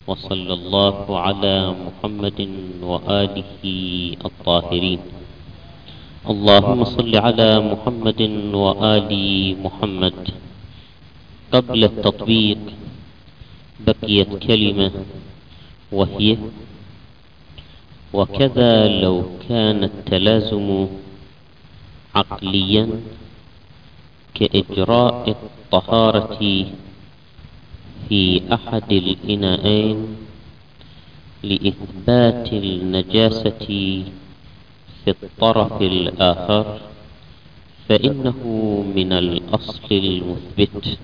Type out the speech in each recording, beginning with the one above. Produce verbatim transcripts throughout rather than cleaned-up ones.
وصلى الله على محمد وآله الطاهرين. اللهم صل على محمد وآل محمد. قبل التطبيق بقيت كلمة، وهي: وكذا لو كان التلازم عقليا كإجراء الطهارة في أحد الإناءين لإثبات النجاسة في الطرف الآخر، فإنه من الأصل المثبت.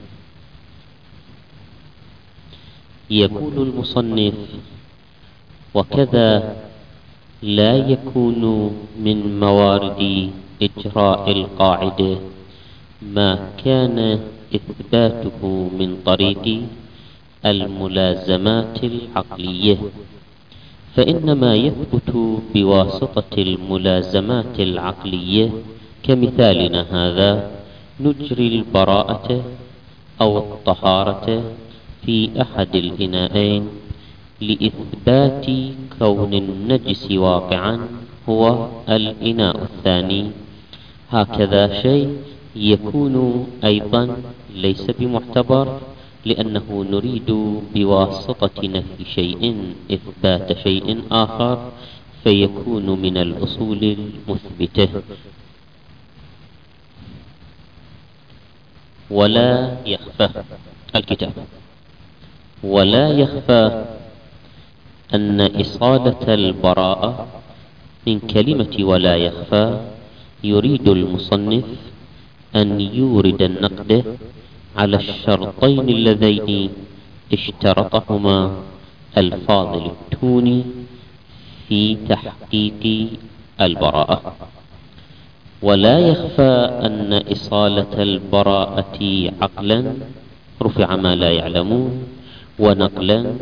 يقول المصنف: وكذا لا يكون من موارد إجراء القاعدة ما كان إثباته من طريق الملازمات العقلية، فإنما يثبت بواسطة الملازمات العقلية، كمثالنا هذا: نجري البراءة أو الطهارة في أحد الإناءين لإثبات كون النجس واقعا هو الإناء الثاني. هكذا شيء يكون أيضا ليس بمعتبر، لأنه نريد بواسطة نفي شيء إثبات شيء آخر، فيكون من الأصول المثبتة. ولا يخفى الكتاب ولا يخفى أن إصالة البراءة من كلمة ولا يخفى يريد المصنف أن يورد النقد على الشرطين اللذين اشترطهما الفاضل التوني في تحقيق البراءة. ولا يخفى أن إصالة البراءة عقلا رفع ما لا يعلمون، ونقلا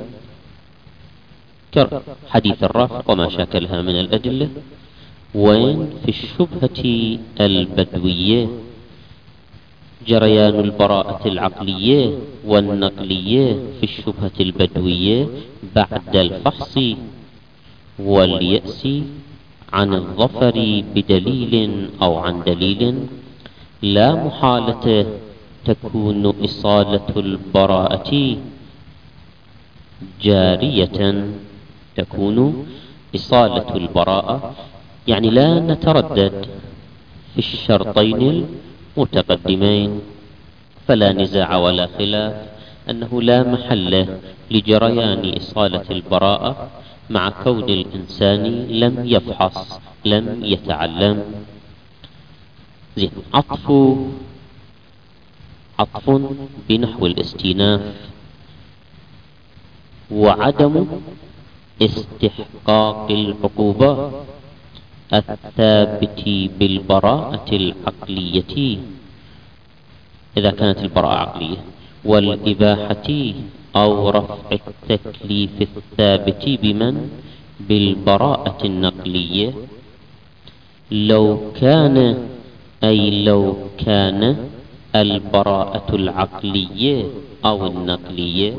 كحديث الرافق وما شاكلها من الأدلة. وين في الشبهة البدوية جريان البراءة العقلية والنقلية في الشبهة البدوية بعد الفحص واليأس عن الظفر بدليل أو عن دليل، لا محالة تكون إصالة البراءة جارية تكون إصالة البراءة يعني لا نتردد في الشرطين المتقدمين، فلا نزاع ولا خلاف أنه لا محل لجريان إصالة البراءة مع كون الإنسان لم يفحص لم يتعلم. زين. عطف عطف بنحو الاستئناف وعدم استحقاق العقوبة الثابت بالبراءة العقلية إذا كانت البراءة عقلية، والإباحة أو رفع التكليف الثابت بمن بالبراءة النقلية. لو كان أي لو كان البراءة العقلية أو النقلية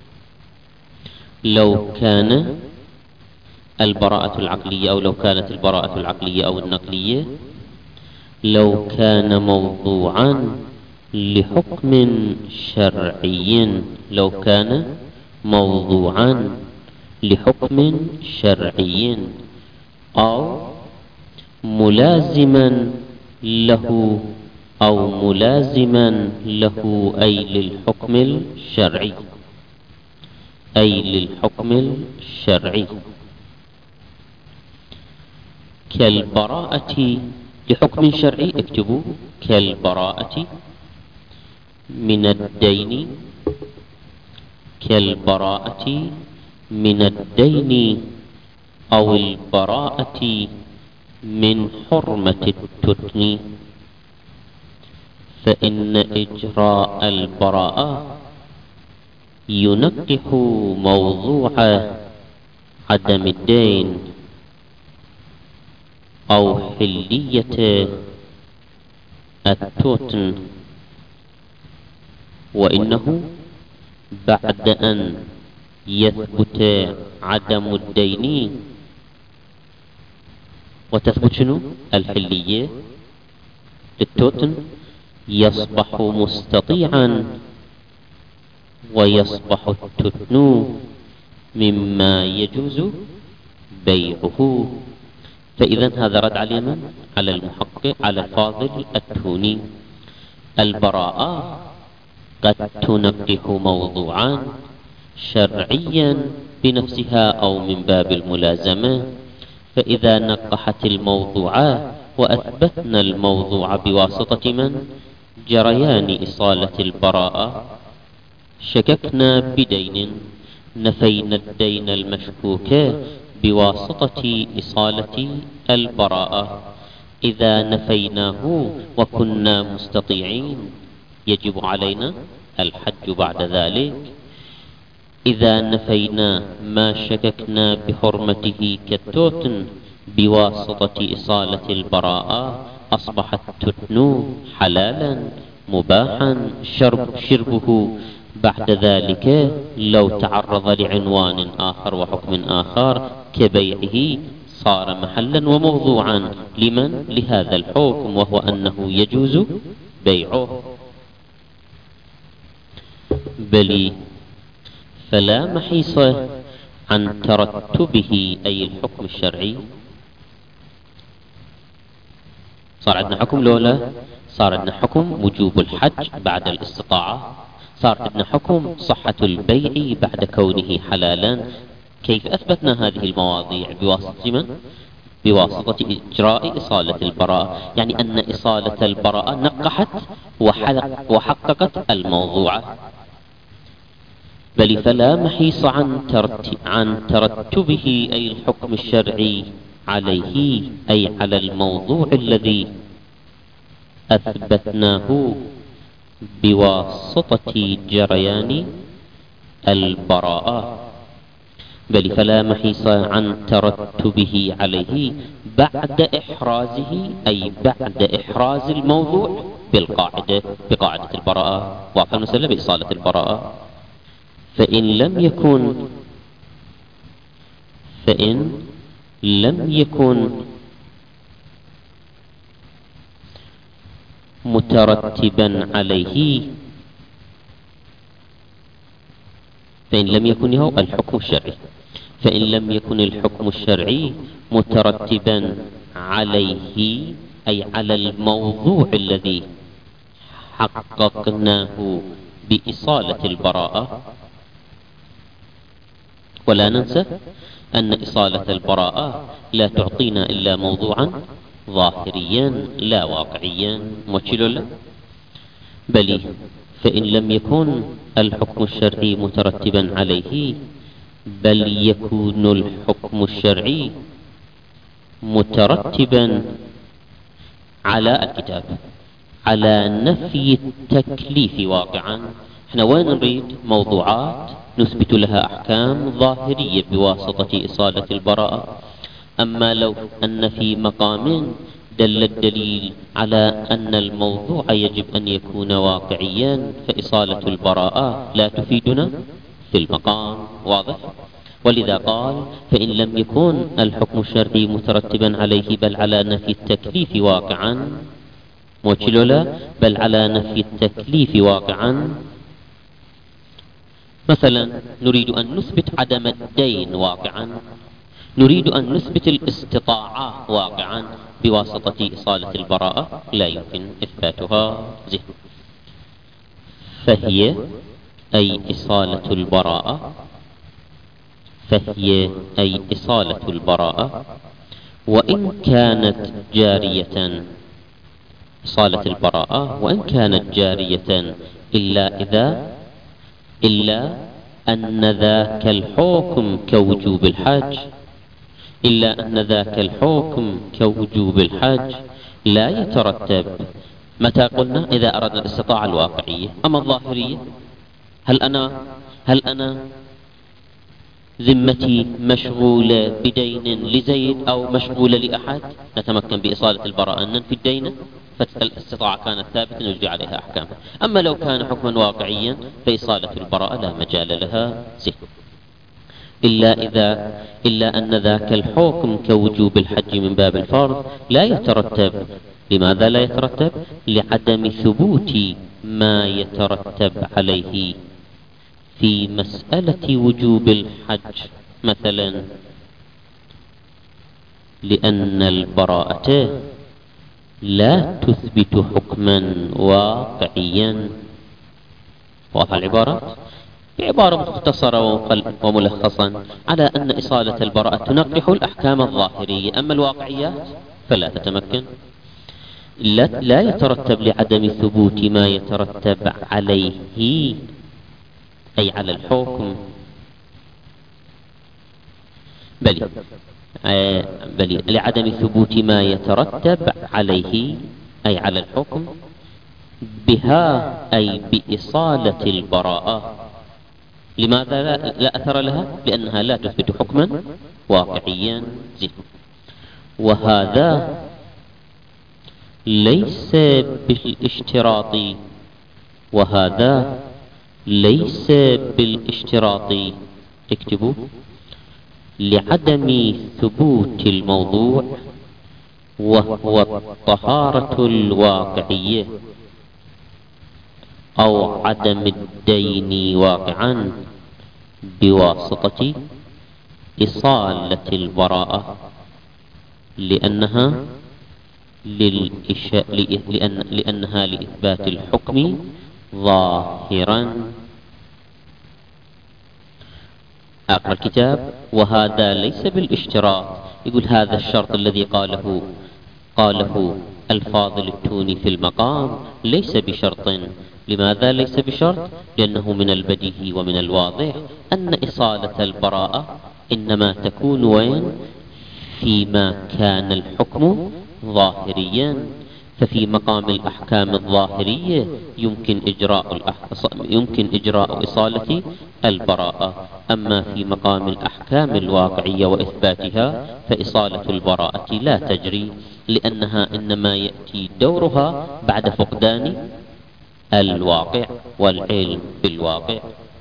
لو كان البراءة العقلية أو لو كانت البراءة العقلية أو النقلية لو كان موضوعا لحكم شرعي لو كان موضوعا لحكم شرعي أو ملازما له أو ملازما له أي للحكم الشرعي أي للحكم الشرعي كالبراءة لحكم شرعي. اكتبوا: كالبراءة من الدين كالبراءة من الدين أو البراءة من حرمة التتن، فإن إجراء البراءة ينقح موضوع عدم الدين أو حلية التتن، وإنه بعد أن يثبت عدم الدين وتثبت شنو الحلية للتوتن، يصبح مستطيعا ويصبح التتن مما يجوز بيعه. فإذا هذا رد على من؟ على المحقق، على الفاضل التوني. البراءة قد تنقح موضوعا شرعيا بنفسها أو من باب الملازمة، فإذا نقحت الموضوع وأثبتنا الموضوع بواسطة من؟ جريان إصالة البراءة، شككنا بدين، نفينا الدين المشكوك بواسطة إصالة البراءة. إذا نفيناه وكنا مستطيعين يجب علينا الحج بعد ذلك. إذا نفينا ما شككنا بحرمته كالتوتن بواسطة إصالة البراءة، أصبح التتن حلالا مباحا شرب شربه بعد ذلك لو تعرض لعنوان آخر وحكم آخر كبيعه صار محلا وموضوعا لمن؟ لهذا الحكم، وهو أنه يجوز بيعه. بل فلا محيص عن ترتبه أي الحكم الشرعي. صار عندنا حكم لولا، صار عندنا حكم وجوب الحج بعد الاستطاعة، صار عندنا حكم صحة البيع بعد كونه حلالا. كيف أثبتنا هذه المواضيع؟ بواسطة من؟ بواسطة إجراء إصالة البراءة، يعني أن إصالة البراءة نقحت وحققت الموضوع. بل فلا محيص عن, عن ترتبه أي الحكم الشرعي عليه، أي على الموضوع الذي أثبتناه بواسطة جريان البراءة. بل فلا محيص عن ترتبه عليه بعد إحرازه، أي بعد إحراز الموضوع بالقاعدة، بقاعدة البراءة، واقع المسألة بإصالة البراءة. فإن لم يكن فإن لم يكن مترتبا عليه، فإن لم يكن هو الحكم الشرعي، فإن لم يكن الحكم الشرعي مترتبا عليه، أي على الموضوع الذي حققناه بإصالة البراءة. ولا ننسى أن إصالة البراءة لا تعطينا إلا موضوعا ظاهريا لا واقعيا، موشلوا له. بل فإن لم يكن الحكم الشرعي مترتبا عليه، بل يكون الحكم الشرعي مترتبا على الكتاب، على نفي التكليف واقعا. احنا وين نريد؟ موضوعات نثبت لها أحكام ظاهرية بواسطة إصالة البراءة. أما لو أن في مقام دل الدليل على أن الموضوع يجب أن يكون واقعيا، فإصالة البراءة لا تفيدنا في المقام، واضح؟ ولذا قال فإن لم يكن الحكم الشرعي مترتبا عليه بل على نفي التكليف واقعا، موشلولا بل على نفي التكليف واقعا. مثلا نريد أن نثبت عدم الدين واقعا، نريد أن نثبت الاستطاعة واقعا بواسطة إصالة البراءة، لا يمكن إثباتها زين. فهي أي إصالة البراءة، فهي أي إصالة البراءة وإن كانت جارية، إصالة البراءة وإن كانت جارية إلا إذا إلا أن ذاك الحكم كوجوب الحج، إلا أن ذاك الحكم كوجوب الحج لا يترتب. متى قلنا؟ إذا أردنا الاستطاعة الواقعية. أما الظاهرية، هل أنا هل أنا ذمتي مشغولة بدين لزيد أو مشغولة لأحد؟ نتمكن بإصالة البراءة أن ننفي الدين، فالاستطاعة كانت ثابتة نجري عليها أحكامها. أما لو كان حكما واقعيا فإصالة البراءة لا مجال لها زين. إلا إذا إلا أن ذاك الحكم كوجوب الحج من باب الفرض لا يترتب. لماذا لا يترتب؟ لعدم ثبوت ما يترتب عليه في مسألة وجوب الحج. مثلا لأن البراءة لا تثبت حكما واقعيا. واضح العبارة؟ بعبارة مختصرة وملخصا على أن إصالة البراءة تنقح الأحكام الظاهرية، أما الواقعيات فلا تتمكن. لا يترتب لعدم ثبوت ما يترتب عليه أي على الحكم، بل آه بل لعدم ثبوت ما يترتب عليه أي على الحكم بها أي بإصالة البراءة. لماذا لا, لا أثر لها؟ لأنها لا تثبت حكما واقعيا. وهذا ليس بالاشتراط وهذا ليس بالاشتراط اكتبوا لعدم ثبوت الموضوع وهو الطهارة الواقعية أو عدم الدين واقعا بواسطة إصالة البراءة، لأنها للإش... لأن... لأنها لإثبات الحكم ظاهرا. آخر الكتاب وهذا ليس بالاشتراط. يقول هذا الشرط الذي قاله قاله الفاضل التوني في المقام ليس بشرط. لماذا ليس بشرط؟ لأنه من البديهي ومن الواضح أن إصالة البراءة إنما تكون وين؟ فيما كان الحكم ظاهريا، ففي مقام الأحكام الظاهرية يمكن إجراء الأح... يمكن إجراء إصالة البراءة. أما في مقام الأحكام الواقعية وإثباتها فإصالة البراءة لا تجري، لأنها إنما يأتي دورها بعد فقدان الواقع والعلم بالواقع.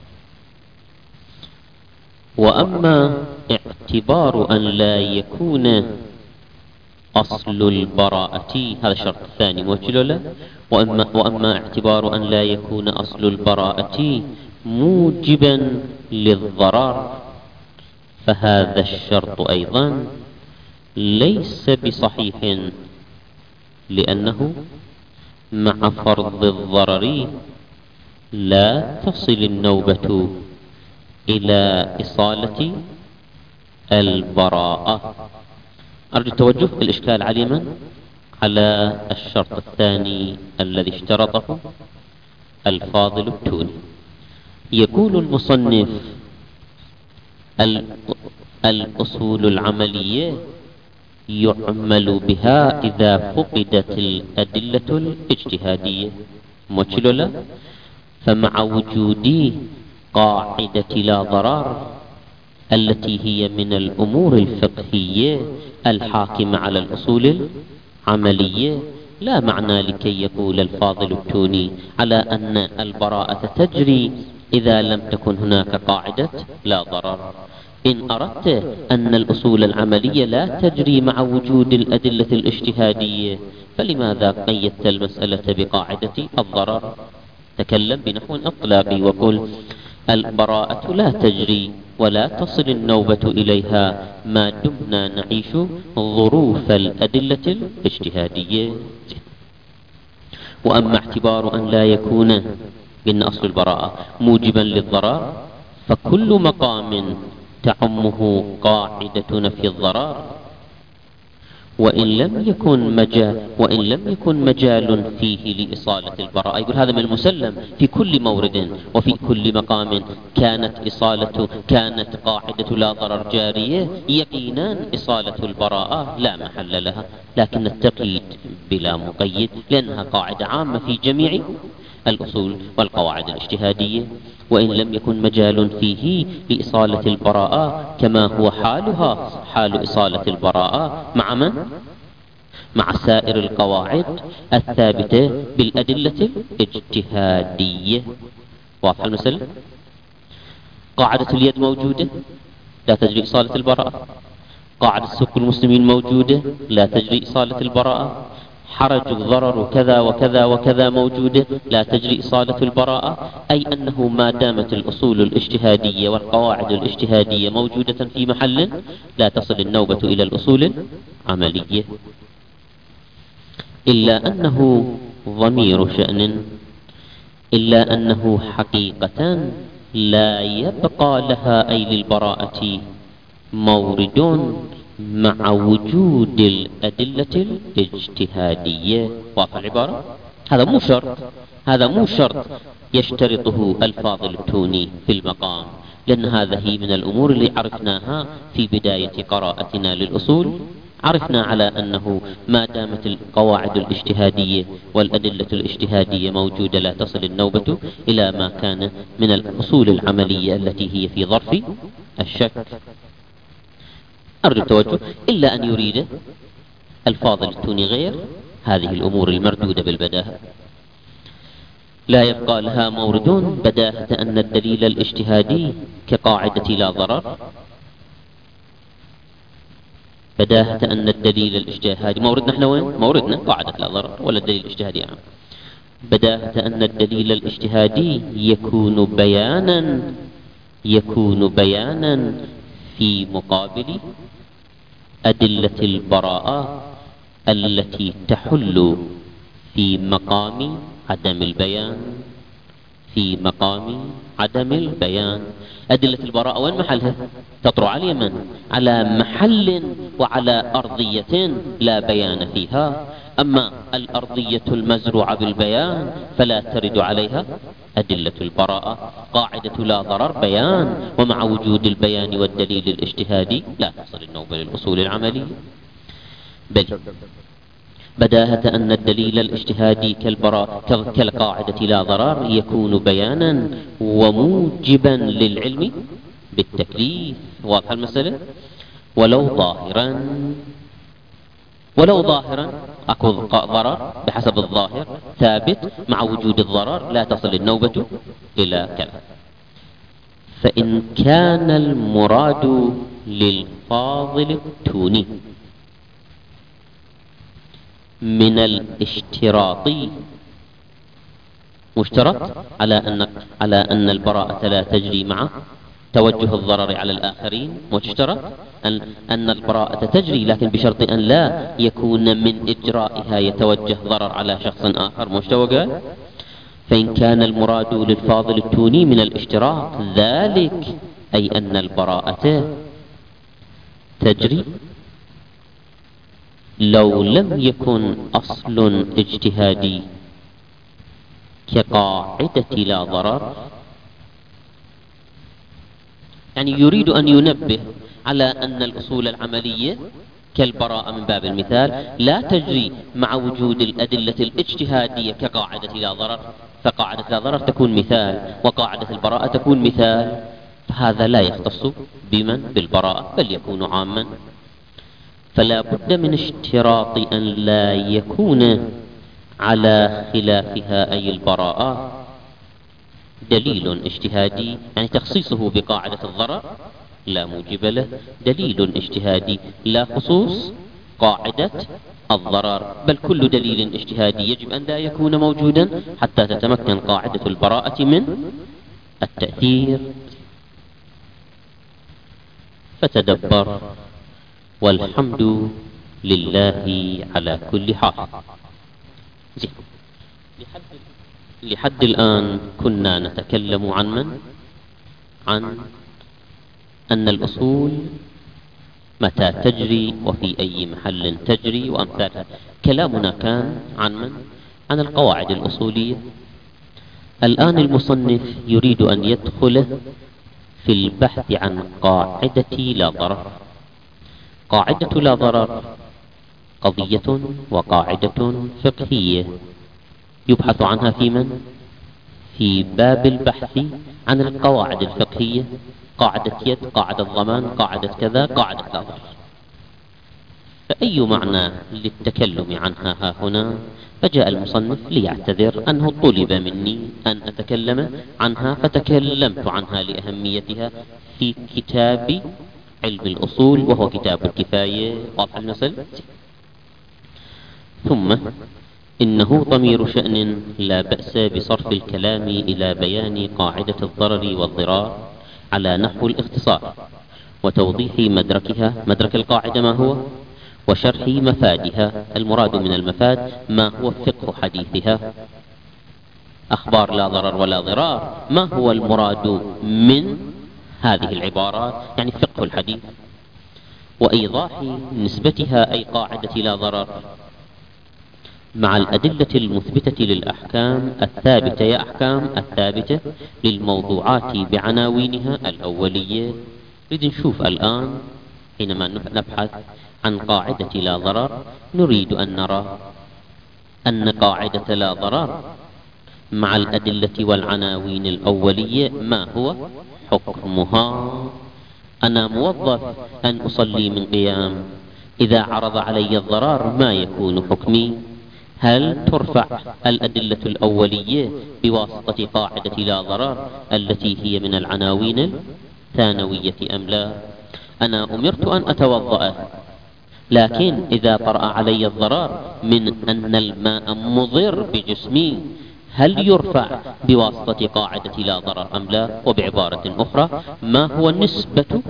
وأما اعتبار أن لا يكون أصل البراءة، هذا الشرط الثاني موجه له. وأما, وأما اعتبار أن لا يكون أصل البراءة موجبا للضرر فهذا الشرط أيضا ليس بصحيح، لأنه مع فرض الضرر لا تصل النوبة إلى إصالة البراءة. أرجو التوجه الإشكال علما على الشرط الثاني الذي اشترطه الفاضل التوني. يقول المصنف الأصول العملية يعمل بها إذا فقدت الأدلة الاجتهادية موجه، فمع وجود قاعدة لا ضرر التي هي من الأمور الفقهية الحاكمة على الأصول العملية لا معنى لكي يقول الفاضل التوني على أن البراءة تجري إذا لم تكن هناك قاعدة لا ضرر. إن أردت أن الأصول العملية لا تجري مع وجود الأدلة الاجتهادية فلماذا قيدت المسألة بقاعدة الضرر؟ تكلم بنحو إطلاقي وقل البراءة لا تجري ولا تصل النوبة إليها ما دمنا نعيش ظروف الأدلة الاجتهادية. وأما اعتبار أن لا يكون إن أصل البراءة موجبا للضرر فكل مقام تعمه قاعدة نفي الضرر، وإن لم يكن مجال وإن لم يكن مجال فيه لإصالة البراءة. يقول هذا من المسلم في كل مورد وفي كل مقام كانت إصالة كانت قاعدة لا ضرر جارية يقينا إصالة البراءة لا محل لها، لكن التقييد بلا مقيد لأنها قاعدة عامة في جميع الأصول والقواعد الاجتهادية. وإن لم يكن مجال فيه لإصالة البراءة كما هو حالها حال إصالة البراءة مع من؟ مع سائر القواعد الثابتة بالأدلة الاجتهادية. واضح المسألة؟ قاعدة اليد موجودة لا تجري إصالة البراءة. قاعدة سك المسلمين موجودة، لا تجري إصالة البراءة. حرج الضرر كذا وكذا وكذا موجودة، لا تجري إصالة البراءة. أي أنه ما دامت الأصول الاجتهادية والقواعد الاجتهادية موجودة في محل لا تصل النوبة إلى الأصول العملية، إلا أنه ضمير شأن، إلا أنه حقيقة لا يبقى لها أي للبراءة مورد مع وجود الأدلة الاجتهادية. واضح العبارة؟ هذا مو شرط، هذا مو شرط يشترطه الفاضل التوني في المقام، لأن هذا هي من الأمور اللي عرفناها في بداية قراءتنا للأصول. عرفنا على أنه ما دامت القواعد الاجتهادية والأدلة الاجتهادية موجودة لا تصل النوبة إلى ما كان من الأصول العملية التي هي في ظرف الشك. أرجو التوجه. إلا أن يريد الفاضل التوني غير هذه الأمور المردودة بالبداهة. لا يبقى لها مورد بداهة أن الدليل الاجتهادي كقاعدة لا ضرر، بداهة أن الدليل الاجتهادي موردنا احنا وين؟ موردنا قاعدة لا ضرر ولا الدليل الاجتهادي يعني. بداهة أن الدليل الاجتهادي يكون بيانا يكون بيانا في مقابل أدلة البراءة التي تحل في مقام عدم البيان، في مقام عدم البيان. أدلة البراءة وين محلها؟ تطرع على اليمن، على محل وعلى أرضية لا بيان فيها. أما الأرضية المزروعة بالبيان فلا ترد عليها أدلة البراءة. قاعدة لا ضرر بيان، ومع وجود البيان والدليل الاجتهادي لا تصل النوبة للأصول العملية. بل بداهة أن الدليل الاجتهادي كالبراءة كالقاعدة لا ضرر يكون بيانا وموجبا للعلم بالتكليف. واضح المسألة؟ ولو ظاهرا ولو ظاهرا أكو ضرر بحسب الظاهر ثابت، مع وجود الضرر لا تصل النوبة إلى كذا. فإن كان المراد للفاضل التوني من الاشتراط مشترط على أن على أن البراءة لا تجري مع توجه الضرر على الآخرين، مشترط أن أن البراءة تجري لكن بشرط أن لا يكون من إجرائها يتوجه ضرر على شخص آخر. مشتوى. فإن كان المراد للفاضل التوني من الاشتراط ذلك أي أن البراءة تجري لو لم يكن أصل اجتهادي كقاعدة لا ضرر. يعني يريد أن ينبه على أن الأصول العملية كالبراءة من باب المثال لا تجري مع وجود الأدلة الاجتهادية كقاعدة لا ضرر، فقاعدة لا ضرر تكون مثال وقاعدة البراءة تكون مثال. فهذا لا يختص بمن بالبراءة بل يكون عاما. فلا بد من اشتراط أن لا يكون على خلافها أي البراءة دليل اجتهادي، يعني تخصيصه بقاعدة الضرر لا موجب له، دليل اجتهادي لا خصوص قاعدة الضرر، بل كل دليل اجتهادي يجب أن لا يكون موجودا حتى تتمكن قاعدة البراءة من التأثير. فتدبر، والحمد لله على كل حال. لحد, لحد الآن كنا نتكلم عن من؟ عن أن الأصول متى تجري وفي أي محل تجري وأمثالها. كلامنا كان عن من؟ عن القواعد الأصولية. الآن المصنف يريد أن يدخل في البحث عن قاعدة لا ضرر. قاعدة لا ضرر قضية وقاعدة فقهية يبحث عنها في من؟ في باب البحث عن القواعد الفقهية، قاعدة يد، قاعدة ضمان، قاعدة كذا، قاعدة لا ضرر. فأي معنى للتكلم عنها ها هنا؟ فجاء المصنف ليعتذر أنه طلب مني أن أتكلم عنها، فتكلمت عنها لأهميتها في كتاب علم الأصول، وهو كتاب الكفاية. واضح المثل؟ ثم إنه ضمير شأن لا بأس بصرف الكلام إلى بيان قاعدة الضرر والضرار على نحو الاختصار وتوضيح مدركها، مدرك القاعدة ما هو، وشرح مفادها. المراد من المفاد ما هو فقه حديثها. أخبار لا ضرر ولا ضرار، ما هو المراد من هذه العبارات؟ يعني فقه الحديث، وإيضاح نسبتها أي قاعدة لا ضرر مع الأدلة المثبتة للأحكام الثابتة، يا أحكام الثابتة للموضوعات بعناوينها الأولية. نريد نشوف الآن حينما نبحث عن قاعدة لا ضرر، نريد أن نرى أن قاعدة لا ضرر مع الأدلة والعناوين الأولية ما هو حكمها. أنا موظف أن أصلي من قيام، إذا عرض علي الضرر ما يكون حكمي؟ هل ترفع الأدلة الأولية بواسطة قاعدة لا ضرر التي هي من العناوين الثانوية أم لا؟ أنا أمرت أن أتوضأ، لكن إذا طرأ علي الضرر من أن الماء مضر بجسمي، هل يرفع بواسطة قاعدة لا ضرر أم لا؟ وبعبارة أخرى، ما هو نسبة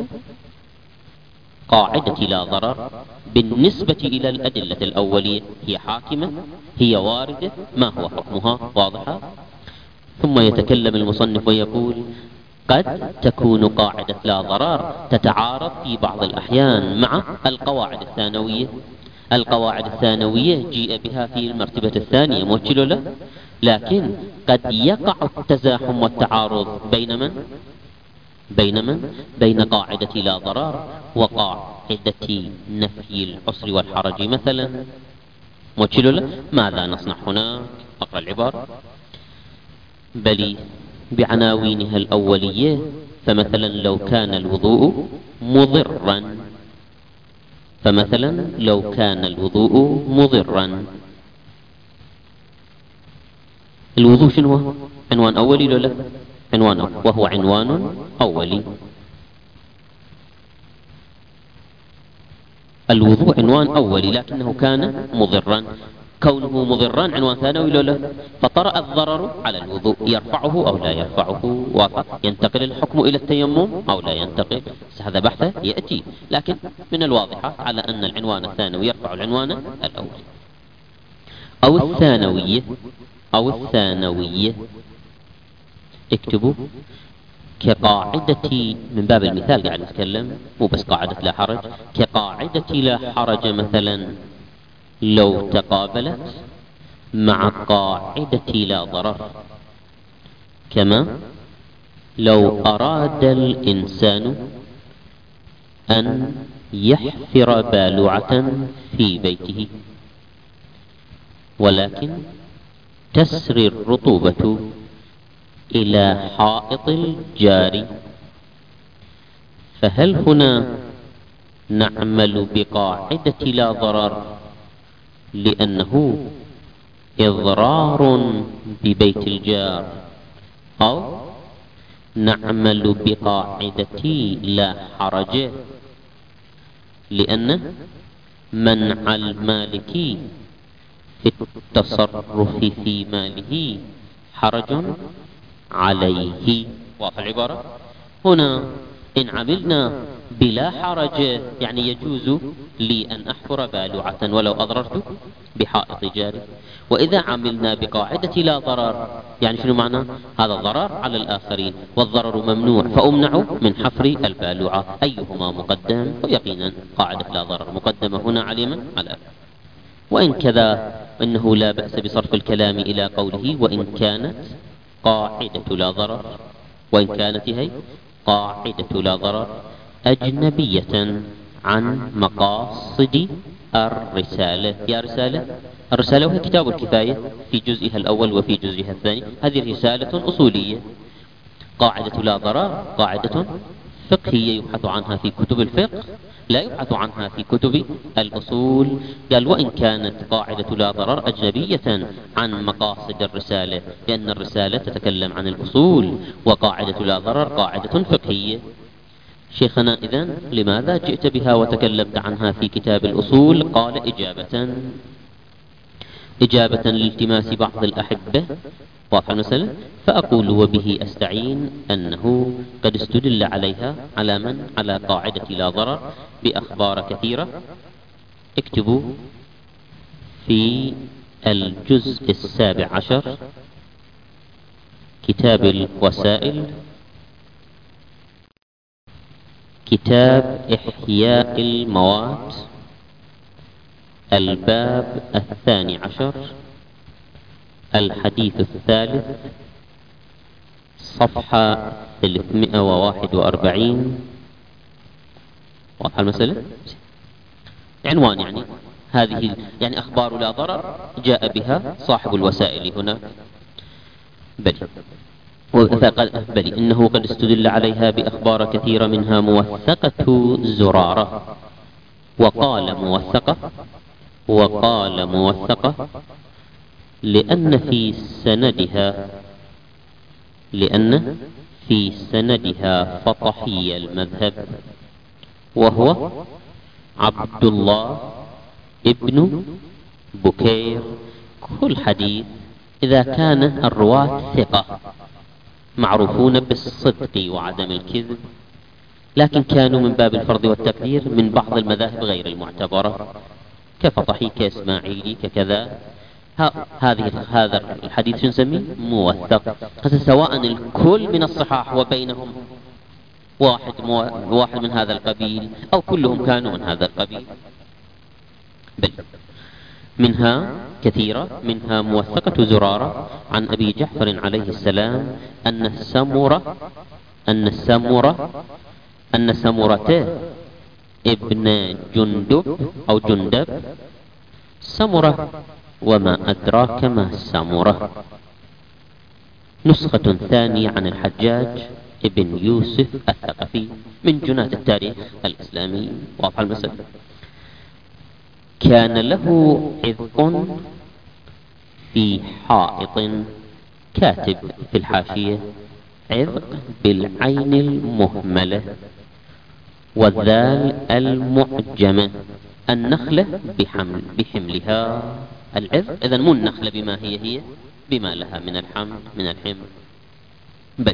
قاعدة لا ضرر بالنسبة إلى الأدلة الأولية؟ هي حاكمة؟ هي واردة؟ ما هو حكمها؟ واضحة؟ ثم يتكلم المصنف ويقول: قد تكون قاعدة لا ضرر تتعارض في بعض الأحيان مع القواعد الثانوية. القواعد الثانوية جيء بها في المرتبة الثانية، موجه له، لكن قد يقع التزاحم والتعارض بين من؟ بين من؟ بين قاعدة لا ضرر وقاعدة نفي العسر والحرج مثلا. موجه له، ماذا نصنع هنا؟ أقرأ العبارة: بل بعناوينها الأولية، فمثلا لو كان الوضوء مضرا، فمثلا لو كان الوضوء مضرا. الوضوء شنو هو؟ عنوان أولي لو لا؟ عنوان أولي، وهو عنوان أولي. الوضوء عنوان أولي لكنه كان مضرا، كونه مضرا عنوان ثانوي لو لا؟ فطرأ الضرر على الوضوء، يرفعه أو لا يرفعه؟ واضح؟ ينتقل الحكم إلى التيمم أو لا ينتقل؟ هذا بحث يأتي، لكن من الواضحة على أن العنوان الثانوي يرفع العنوان الأول. أو الثانوية، أو الثانوية اكتبوا كقاعدة، من باب المثال قاعد نتكلم، مو بس قاعدة لا حرج، كقاعدة لا حرج مثلا لو تقابلت مع قاعدة لا ضرر، كما لو أراد الإنسان أن يحفر بالوعة في بيته ولكن تسري الرطوبة إلى حائط الجار، فهل هنا نعمل بقاعدة لا ضرر لأنه إضرار ببيت الجار، أو نعمل بقاعدة لا حرج لأن منع المالك في التصرف في ماله حرج عليه؟ واضح العبارة؟ هنا إن عملنا بلا حرج يعني يجوز لي أن أحفر بالوعة ولو أضررت بحائط جاري، وإذا عملنا بقاعدة لا ضرر يعني شنو معنى؟ هذا الضرر على الآخرين والضرر ممنوع، فأمنع من حفر البالوعة، أيهما مقدم؟ ويقينا قاعدة لا ضرر مقدمة هنا على من؟ على. وإن كذا إنه لا بأس بصرف الكلام إلى قوله وإن كانت قاعدة لا ضرر، وإن كانت هي قاعدة لا ضرر أجنبية عن مقاصد الرسالة. يا رسالة، الرسالة وهي كتاب الكفاية في جزئها الأول وفي جزئها الثاني، هذه رسالة أصولية. قاعدة لا ضرر قاعدة فقهية يبحث عنها في كتب الفقه، لا يبحث عنها في كتب الأصول. قال وإن كانت قاعدة لا ضرر أجنبية عن مقاصد الرسالة، لأن الرسالة تتكلم عن الأصول، وقاعدة لا ضرر قاعدة فقهية. شيخنا إذن لماذا جئت بها وتكلمت عنها في كتاب الأصول؟ قال إجابة إجابة لالتماس بعض الأحبة، واضح المسألة، فأقول وبه أستعين أنه قد استدل عليها على من؟ على قاعدة لا ضرر بأخبار كثيرة. اكتبوا في الجزء السابع عشر كتاب الوسائل، كتاب إحياء الموات، الباب الثاني عشر، الحديث الثالث، صفحة ثلاثمائة وواحد وأربعين. واضح المسألة؟ عنوان يعني هذه يعني أخبار لا ضرر جاء بها صاحب الوسائل هنا. بل بل إنه قد استدل عليها بأخبار كثيرة منها موثقة زرارة. وقال موثقة وقال موثقة لأن في سندها لأن في سندها فطحي المذهب وهو عبد الله ابن بكير. كل حديث إذا كان الرواة ثقة معروفون بالصدق وعدم الكذب، لكن كانوا من باب الفرض والتقدير من بعض المذاهب غير المعتبرة كفطحي كإسماعيلي ككذا، هذه هذا الحديث شو نسميه؟ موثق. هذا سواء الكل من الصحاح وبينهم واحد مو... واحد من هذا القبيل أو كلهم كانوا من هذا القبيل. بل منها كثيرة، منها موثقة زرارة عن أبي جعفر عليه السلام أن السمرة أن السمرة أن سمرة ابن جندب أو جندب سمرة وما أدراك ما السمرة. نسخة ثانية عن الحجاج ابن يوسف الثقفي من جنات التاريخ الإسلامي. واضح المسألة. كان له عذق في حائط، كاتب في الحاشية عذق بالعين المهملة والذال المعجمة، النخلة بحمل بحملها. العذق إذن مو النخلة بما هي هي بما لها من الحمل من الحمل. بل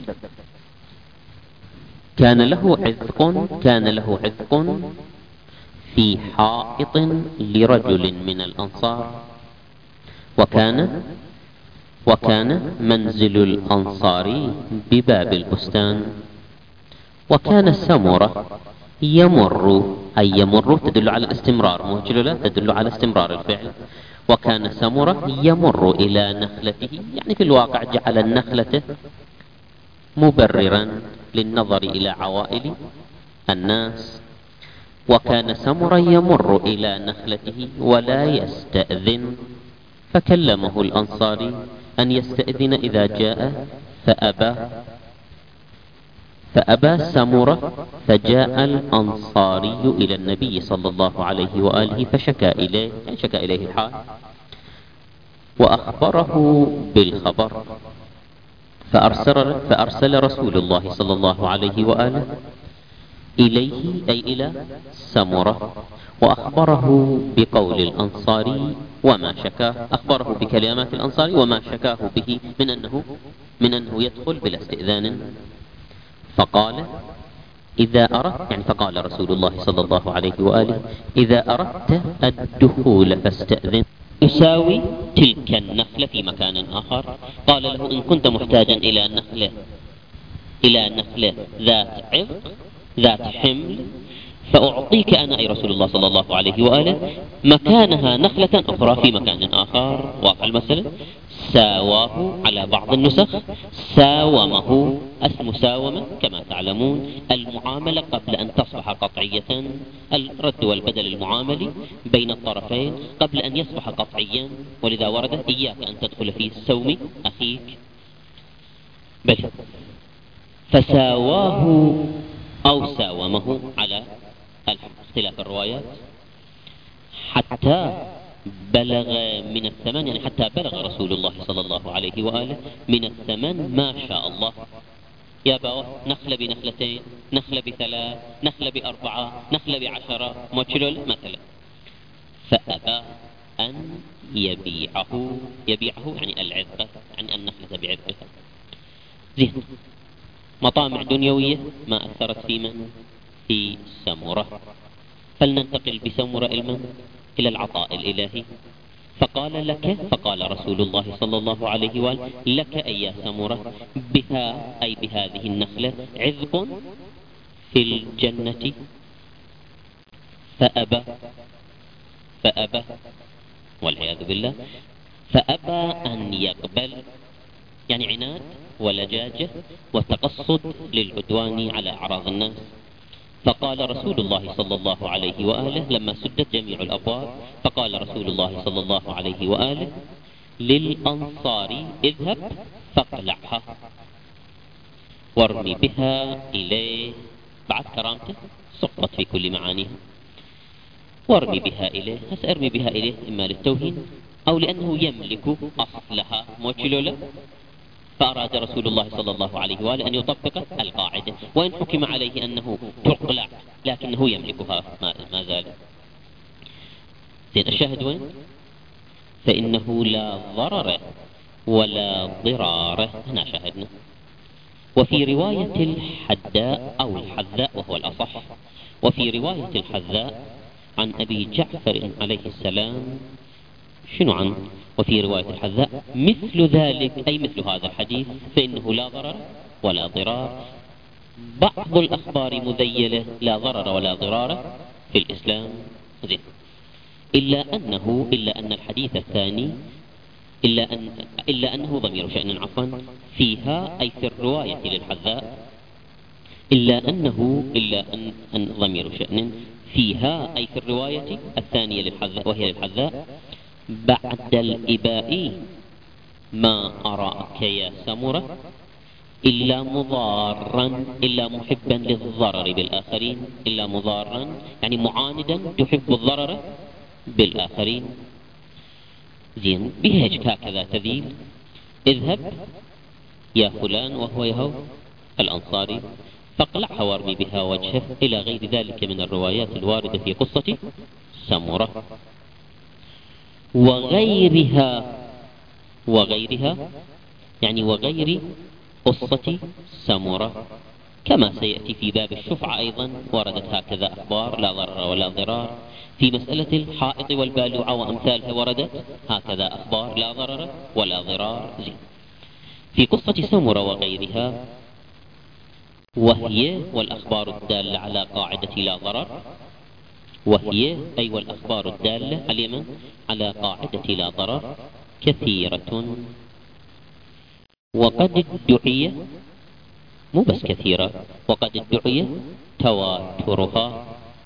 كان له عذق كان له عذق في حائط لرجل من الأنصار، وكان وكان منزل الأنصاري بباب البستان، وكان سمرة يمر أي يمر تدل على الاستمرار، مو لا تدل على استمرار الفعل. وكان سمرة يمر إلى نخلته، يعني في الواقع جعل النخلة مبررا للنظر إلى عوائل الناس. وكان سمرا يمر إلى نخلته ولا يستأذن، فكلمه الأنصاري أن يستأذن إذا جاء فأبى فأبى سمرة، فجاء الأنصاري إلى النبي صلى الله عليه وآله فشكى إليه يعني شكى إليه الحال وأخبره بالخبر، فأرسل, فأرسل رسول الله صلى الله عليه وآله إليه أي إلى سمرة وأخبره بقول الأنصاري وما شكاه، أخبره بكلمات الأنصاري وما شكاه به من أنه من أنه يدخل بلا استئذان. فقال إذا أردت يعني فقال رسول الله صلى الله عليه وآله إذا أردت الدخول فاستأذن يساوي تلك النخلة في مكان آخر. قال له إن كنت محتاجا إلى نخلة إلى نخلة ذات عذق ذات حمل فأعطيك أنا أي رسول الله صلى الله عليه وآله مكانها نخلة أخرى في مكان آخر. واقع المسألة. ساواه على بعض النسخ ساومه. المساومة كما تعلمون المعاملة قبل أن تصبح قطعية، الرد والبدل المعاملي بين الطرفين قبل أن يصبح قطعيا، ولذا ورد إياك أن تدخل في سوم أخيك. بل فساواه أو ساومه على اختلاف الروايات حتى بلغ من الثمن، يعني حتى بلغ رسول الله صلى الله عليه وآله من الثمن ما شاء الله يا باوة نخلة بنخلتين، نخلة بثلاث، نخلة بأربعة، نخلة بعشرة، موتشلول مثلا. فأبى أن يبيعه، يبيعه يعني العرقة، يعني النخلة بعرقها. زين، مطامع دنيوية ما أثرت في من؟ في سمرة. فلننتقل بسمرة إلى إلى العطاء الإلهي. فقال لك، فقال رسول الله صلى الله عليه وآله لك أي يا سمرة بها، أي بهذه النخلة، عذق في الجنة. فأبى، فأبى والعياذ بالله، فأبى أن يقبل، يعني عناد ولجاجة وتقصد للعدوان على أعراض الناس. فقال رسول الله صلى الله عليه وآله لما سدت جميع الأبواب، فقال رسول الله صلى الله عليه وآله للأنصار اذهب فاقلعها وارمي بها إليه، بعد كرامته سقطت في كل معانيها، وارمي بها إليه. هس ارمي بها إليه إما للتوهين أو لأنه يملك أصلها، موتشلولا. فأراد رسول الله صلى الله عليه وآله أن يطبق القاعدة، وإن حكم عليه أنه تقلع لكنه يملكها ما, ما زال. زين، الشاهد وين؟ فإنه لا ضرر ولا ضرار، هنا شاهدنا. وفي رواية الحداء أو الحذاء وهو الأصح، وفي رواية الحذاء عن أبي جعفر عليه السلام، شنو عن؟ وفي رواية الحذاء مثل ذلك، أي مثل هذا الحديث، فإنه لا ضرر ولا ضرار. بعض الأخبار مذيلة لا ضرر ولا ضرار في الإسلام. زين، إلا أنه إلا أن الحديث الثاني إلا أن إلا أنه ضمير شأن عفوا فيها، أي في الرواية للحذاء، إلا أنه إلا أن, أن ضمير شأن فيها، أي في الرواية الثانية للحذاء وهي للحذاء، بعد الإباء ما أراك يا سمرة إلا مضارا، إلا محبا للضرر بالآخرين، إلا مضارا يعني معاندا تحب الضرر بالآخرين. زين، بهيج هكذا تذيل، اذهب يا فلان وهو يهو الأنصاري فاقلعها وارمي بها وجهه، إلى غير ذلك من الروايات الواردة في قصة سمرة. وغيرها، وغيرها يعني وغير قصة سمرة، كما سيأتي في باب الشفعة أيضا وردت هكذا أخبار لا ضرر ولا ضرار. في مسألة الحائط والبالوعة وأمثالها وردت هكذا أخبار لا ضرر ولا ضرار. في قصة سمرة وغيرها، وهي والأخبار الدالة على قاعدة لا ضرر، وهي أي والأخبار الدالة على من؟ على قاعدة لا ضرر كثيرة، وقد ادعي، مو بس كثيرة، وقد ادعي تواترها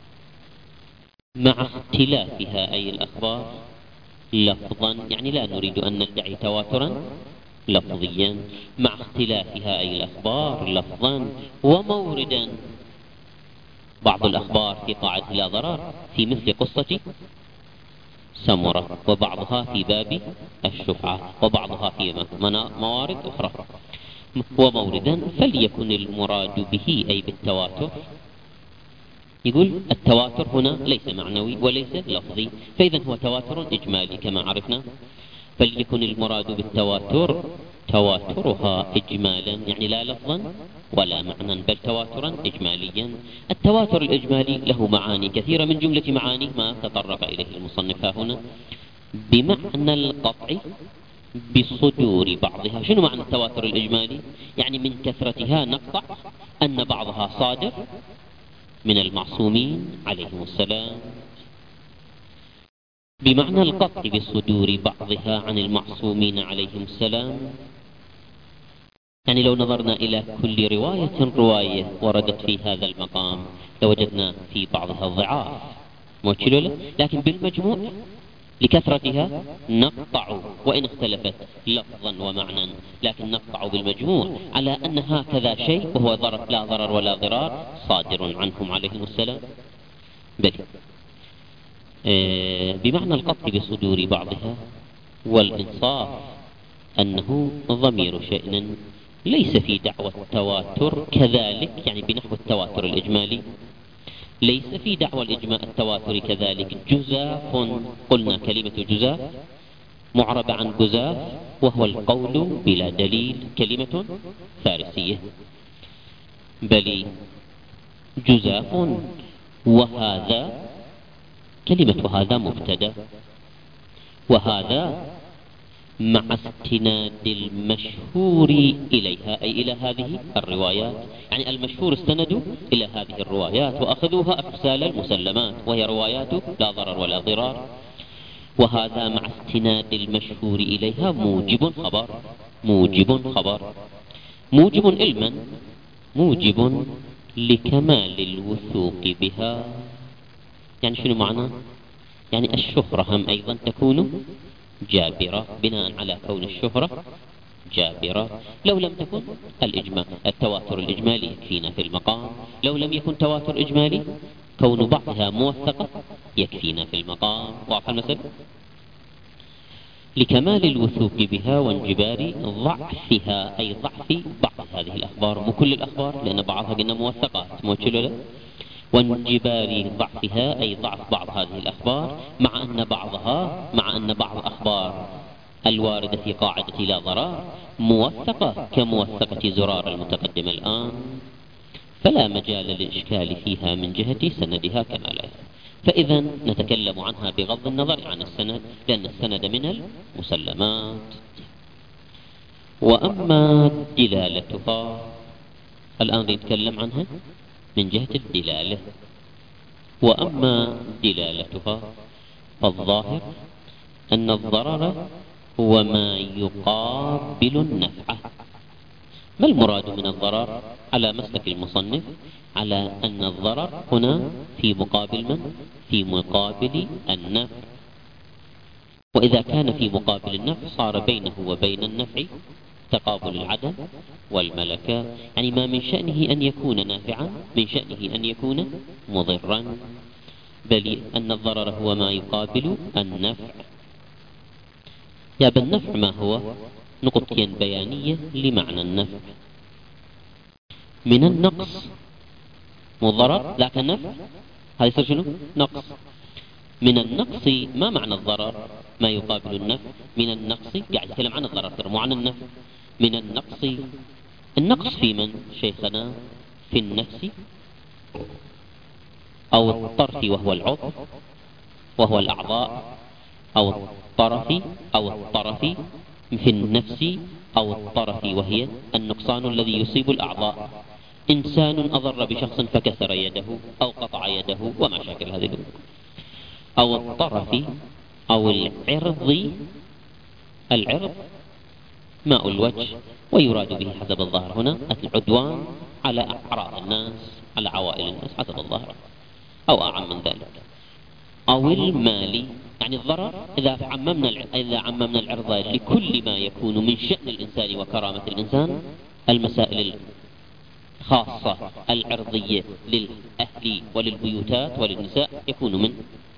مع اختلافها، أي الأخبار لفظا، يعني لا نريد أن ندعي تواترا لفظيا، مع اختلافها أي الأخبار لفظا وموردا. بعض الأخبار في قاعدة لا ضرر في مثل قصة سمرة، وبعضها في باب الشفعة، وبعضها في موارد أخرى. وموردا فليكن المراد به أي بالتواتر، يقول التواتر هنا ليس معنوي وليس لفظي، فإذا هو تواتر إجمالي كما عرفنا. فليكن المراد بالتواتر تواترها إجمالا، يعني لا لفظا ولا معنى، بل تواترا إجماليا. التواتر الإجمالي له معاني كثيرة، من جملة معانيه ما تطرق إليه المصنف هنا، بمعنى القطع بصدور بعضها. شنو معنى التواتر الإجمالي؟ يعني من كثرتها نقطع أن بعضها صادر من المعصومين عليهم السلام. بمعنى القطع بصدور بعضها عن المعصومين عليهم السلام، يعني لو نظرنا إلى كل رواية رواية وردت في هذا المقام لوجدنا في بعضها ضعاف، موتشلولة، لكن بالمجموع لكثرتها نقطع وإن اختلفت لفظا ومعنى، لكن نقطع بالمجموع على أن هكذا شيء وهو ضرر لا ضرر ولا ضرار صادر عنهم عليهم السلام. بل بمعنى القطع بصدور بعضها، والإنصاف أنه ضمير شأن ليس في دعوى التواتر كذلك، يعني بنحو التواتر الإجمالي، ليس في دعوى الإجماع التواتر كذلك جزاف. قلنا كلمة جزاف معرب عن جزاف وهو القول بلا دليل، كلمة فارسية. بل جزاف وهذا، كلمة وهذا مبتدأ، وهذا مع استناد المشهور إليها أي إلى هذه الروايات، يعني المشهور استندوا إلى هذه الروايات وأخذوها أفسال المسلمات، وهي روايات لا ضرر ولا ضرار. وهذا مع استناد المشهور إليها موجب خبر، موجب خبر، موجب علما، موجب لكمال الوثوق بها. يعني شنو معنى؟ يعني الشهرة هم أيضا تكون جابرة بناء على كون الشهرة جابرة. لو لم تكن الإجماع التواتر الإجمالي يكفينا في المقام، لو لم يكن تواتر إجمالي كون بعضها موثقة يكفينا في المقام. واضح المثل؟ لكمال الوثوق بها وانجبار ضعفها، أي ضعف بعض هذه الأخبار، مو كل الأخبار لأن بعضها قلنا موثقات، مو كله، وانجبار ضعفها أي ضعف بعض هذه الأخبار، مع أن بعضها مع أن بعض الأخبار الواردة في قاعدة لا ضرر موثقة كموثقة زرار المتقدمة الآن، فلا مجال للإشكال فيها من جهة سندها كما لا. فإذا نتكلم عنها بغض النظر عن السند، لأن السند من المسلمات. وأما دلالتها الآن نتكلم عنها من جهة الدلالة. وأما دلالتها فالظاهر أن الضرر هو ما يقابل النفع. ما المراد من الضرر على مسلك المصنف؟ على أن الضرر هنا في مقابل من؟ في مقابل النفع. وإذا كان في مقابل النفع صار بينه وبين النفع تقابل العدم والملكة، يعني ما من شأنه أن يكون نافعا من شأنه أن يكون مضرا، بل أن الضرر هو ما يقابل النفع. يا بالنفع ما هو؟ نقطتين بيانية لمعنى النفع. من النقص مضرر لكن النفع هذا يصير شنو؟ نقص. من النقص ما معنى الضرر؟ ما يقابل النفع. من النقص قاعد يتكلم عن الضرر مو عن النفع. من النقص، النقص في من شيخنا؟ في النفس أو الطرف وهو العضو وهو الأعضاء، أو الطرف أو الطرف في النفس أو الطرف وهي النقصان الذي يصيب الأعضاء. إنسان أضر بشخص فكسر يده أو قطع يده وما شاكل هذه الأمور. أو الطرف أو العرض. العرض ماء الوجه، ويراد به حسب الظاهر هنا العدوان على أعراض الناس، على عوائل الناس حسب الظاهر أو أعم من ذلك. أو المال، يعني الضرر إذا عممنا إذا عممنا العرض لكل ما يكون من شأن الإنسان وكرامة الإنسان، المسائل الخاصة العرضية للأهل وللبيوتات وللنساء يكون من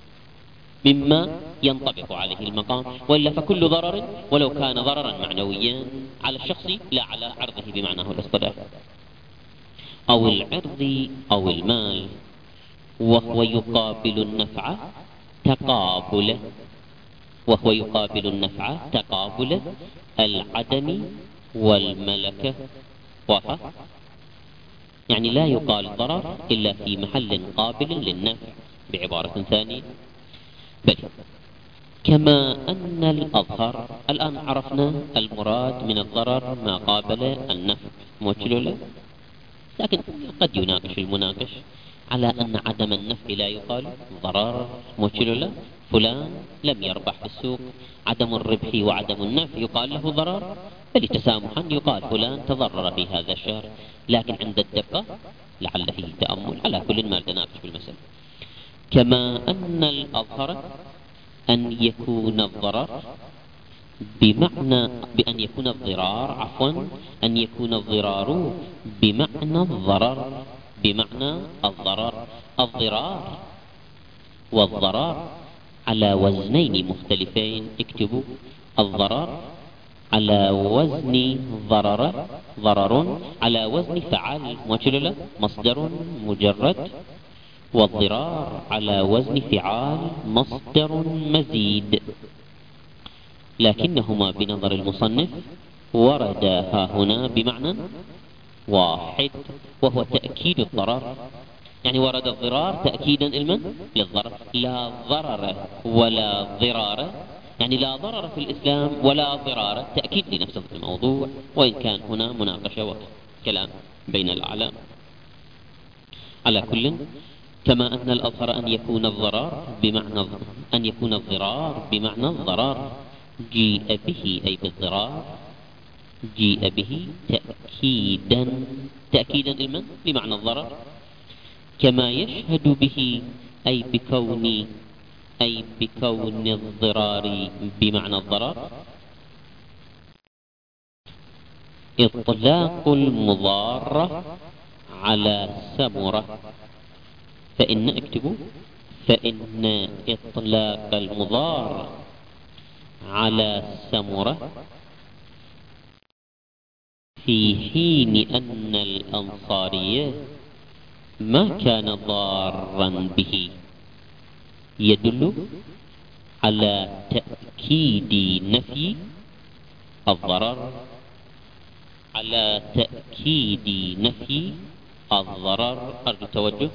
مما ينطبق عليه المقام، وإلا فكل ضرر ولو كان ضررا معنويا على الشخص لا على عرضه بمعناه الاصطلاحي. أو العرض أو المال، وهو يقابل النفع تقابل وهو يقابل النفع تقابل العدم والملكة. واضح؟ يعني لا يقال ضرر إلا في محل قابل للنفع. بعبارة ثانية، بل كما أن الأظهر، الآن عرفنا المراد من الضرر ما قابل النفع موجه، لكن قد يناقش المناقش على أن عدم النفع لا يقال ضرر موجه. فلان لم يربح في السوق، عدم الربح وعدم النفع يقال له ضرر، بل تسامحا يقال فلان تضرر في هذا الشهر، لكن عند الدقة لعل فيه تأمل. على كل ما نناقش بالمسألة. كما أن الأظهر أن يكون الضرر بمعنى بأن يكون الضرار عفوا أن يكون الضرار بمعنى الضرر، بمعنى الضرر. الضرار والضرار على وزنين مختلفين. اكتبوا: الضرر على وزن ضرر ضرر على وزن فعل موجل مصدر مجرد، والضرار على وزن فعال مصدر مزيد، لكنهما بنظر المصنف وردا ها هنا بمعنى واحد وهو تأكيد الضرر. يعني ورد الضرار تأكيدا لمن؟ للضرر. لا ضرر ولا ضرار، يعني لا ضرر في الإسلام ولا ضرار، تأكيد لنفس الموضوع، وإن كان هنا مناقشة وكلام بين الأعلام. على كل، كما أن الأظهر أن يكون الضرر بمعنى أن يكون الضرار بمعنى الضرر، جيء به أي بالضرار، جيء به تأكيدا تأكيدا لمن؟ لمعنى الضرر. كما يشهد به أي بكون أي بكون الضرار بمعنى الضرر. إطلاق المضارة على سمرة، فإن اكتبوا فإن إطلاق المضار على سمرة في حين أن الأنصارية ما كان ضارا به يدل على تأكيد نفي الضرر على تأكيد نفي الضرر. أرجو التوجه،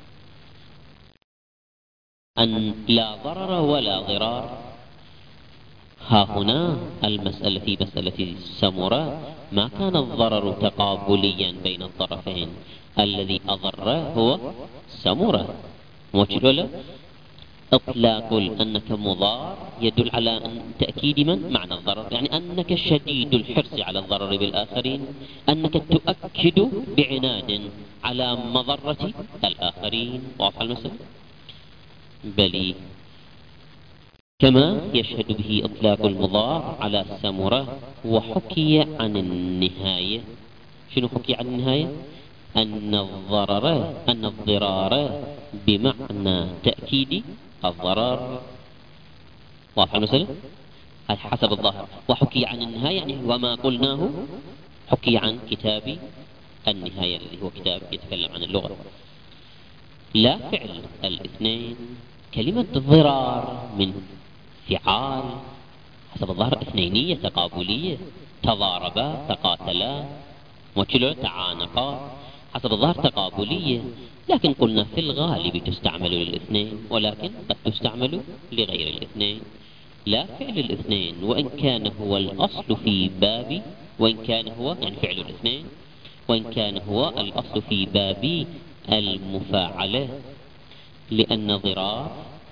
أن لا ضرر ولا ضرار. ها هنا المسألة في مسألة السمرة ما كان الضرر تقابليا بين الطرفين، الذي أضر هو سمرة موجود. إطلاق أنك مضار يدل على أن تأكيد من؟ معنى الضرر، يعني أنك شديد الحرص على الضرر بالآخرين، أنك تؤكد بعناد على مضرة الآخرين. واضح المسألة؟ بل كما يشهد به إطلاق المضار على السمرة. وحكي عن النهاية. شنو حكي عن النهاية؟ أن الضرر أن الضرار بمعنى تأكيد الضرر. واضح المسألة؟ حسب الظاهر. وحكي عن النهاية يعني وما قلناه حكي عن كتاب النهاية الذي هو كتاب يتكلم عن اللغة. لا فعل الاثنين. كلمة ضرار من فعال حسب الظاهر اثنينية تقابلية، تضاربا تقاتلا وكلا تعانقا، حسب الظاهر تقابلية، لكن قلنا في الغالب تستعمل للاثنين، ولكن قد تستعمل لغير الاثنين. لا فعل الاثنين وإن كان هو الأصل في باب وإن كان هو يعني فعل الاثنين وإن كان هو الأصل في باب المفاعلة، لأن ضرار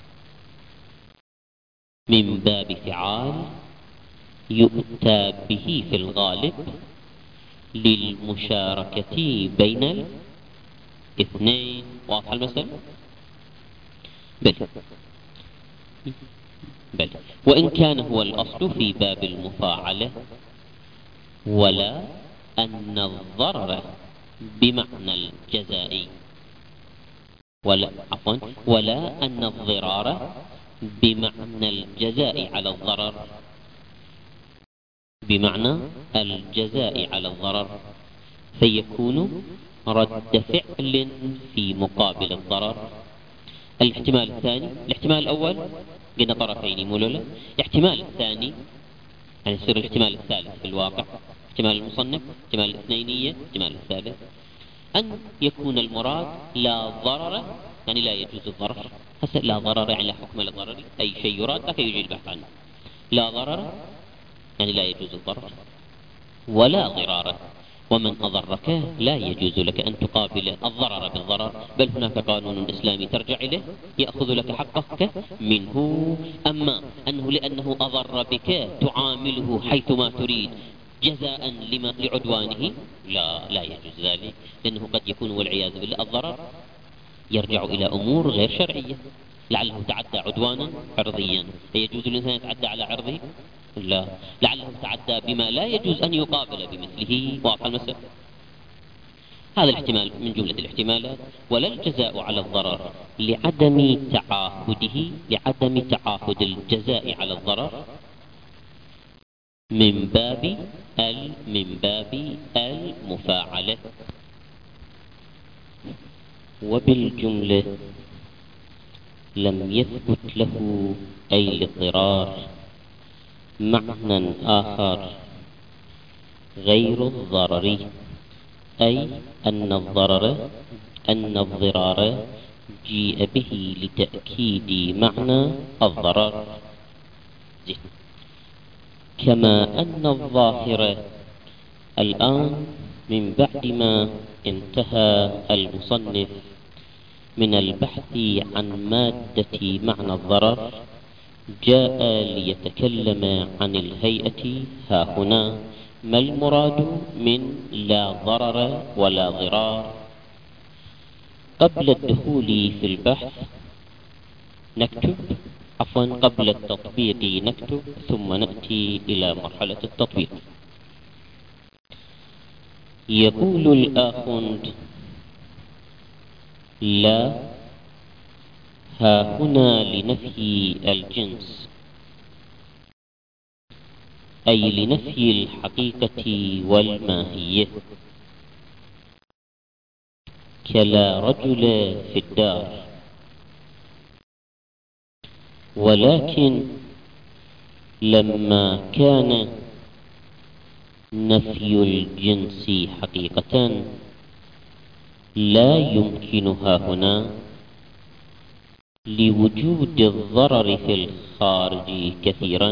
من باب فعال يؤتى به في الغالب للمشاركة بين الاثنين. واضح المثل؟ بل بل وإن كان هو الأصل في باب المفاعلة، ولا أن الضرر بمعنى الجزاء ولا عفوا ولا أن الضرار بمعنى الجزاء على الضرر بمعنى الجزاء على الضرر، فيكون رد فعل في مقابل الضرر. الاحتمال الثاني، الاحتمال الأول قلنا طرفين مولولا، الاحتمال الثاني يعني يصير الاحتمال الثالث في الواقع، احتمال المصنف، احتمال الاثنينية، احتمال الثالث أن يكون المراد لا ضرر يعني لا يجوز الضرر. هسه لا ضرر يعني لا حكم للضرر، أي شيء يراد لك يجي البحث عنه. لا ضرر يعني لا يجوز الضرر، ولا ضرار، ومن أضرك لا يجوز لك أن تقابل الضرر بالضرر، بل هناك قانون إسلامي ترجع إليه يأخذ لك حقك منه. أما أنه لأنه أضر بك تعامله حيثما تريد جزاء لما لعدوانه، لا لا يجوز ذلك، لأنه قد يكون والعياذ بالله الضرر يرجع إلى أمور غير شرعية، لعله تعدى عدوانا عرضيا، يجوز الإنسان يتعدى على عرضه؟ لا، لعله تعدى بما لا يجوز أن يقابل بمثله. واضح المسألة؟ هذا الاحتمال من جملة الاحتمالات. ولا الجزاء على الضرر لعدم تعاهده لعدم تعاهد الجزاء على الضرر من باب ال من باب المفاعلة. وبالجملة لم يثبت له أي الاضطرار معنى آخر غير الضرر، أي أن الضرر أن الضرار جيء به لتأكيد معنى الضرر، كما أن الظاهر الآن من بعد ما انتهى المصنف من البحث عن مادة معنى الضرر جاء ليتكلم عن الهيئة. ها هنا ما المراد من لا ضرر ولا ضرار؟ قبل الدخول في البحث نكتب عفوا قبل التطبيق نكتب ثم نأتي إلى مرحلة التطبيق. يقول الآخوند: لا ها هنا لنفي الجنس، أي لنفي الحقيقة والماهية، كلا رجل في الدار. ولكن لما كان نفي الجنس حقيقة لا يمكنها هنا لوجود الضرر في الخارج كثيرا،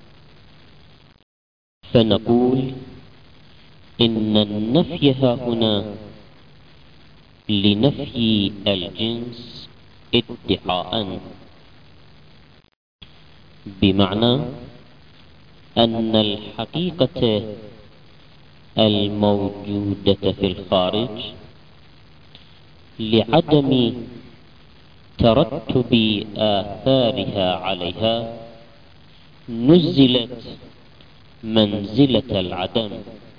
فنقول إن النفي ها هنا لنفي الجنس ادعاء، بمعنى أن الحقيقة الموجودة في الخارج لعدم ترتب آثارها عليها نزلت منزلة العدم،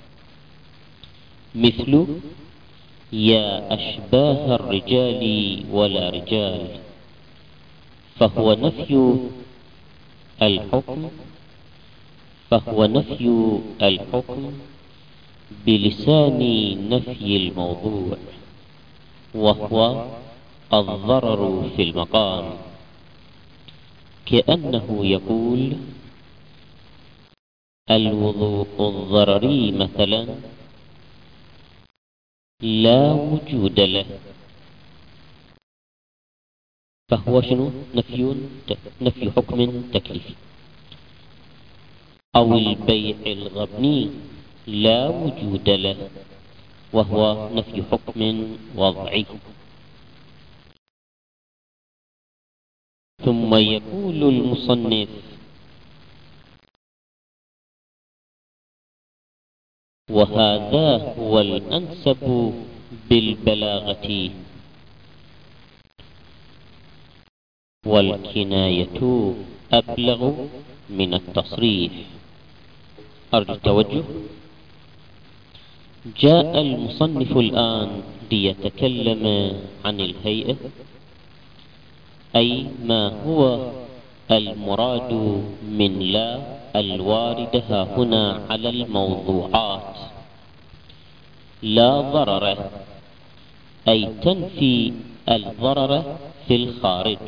مثل يا أشباه الرجال ولا رجال، فهو نفي الحكم فهو نفي الحكم بلسان نفي الموضوع، وهو الضرر في المقام، كأنه يقول الوضوء الضرري مثلا لا وجود له، فهو شنو؟ نفي نفي حكم تكليفي. أو البيع الغبني لا وجود له، وهو نفي حكم وضعي. ثم يقول المصنف: وهذا هو الأنسب بالبلاغة، والكناية أبلغ من التصريح. أرجو التوجه. جاء المصنف الآن ليتكلم عن الهيئة، أي ما هو المراد من لا الواردة ها هنا على الموضوعات. لا ضرر أي تنفي الضرر في الخارج.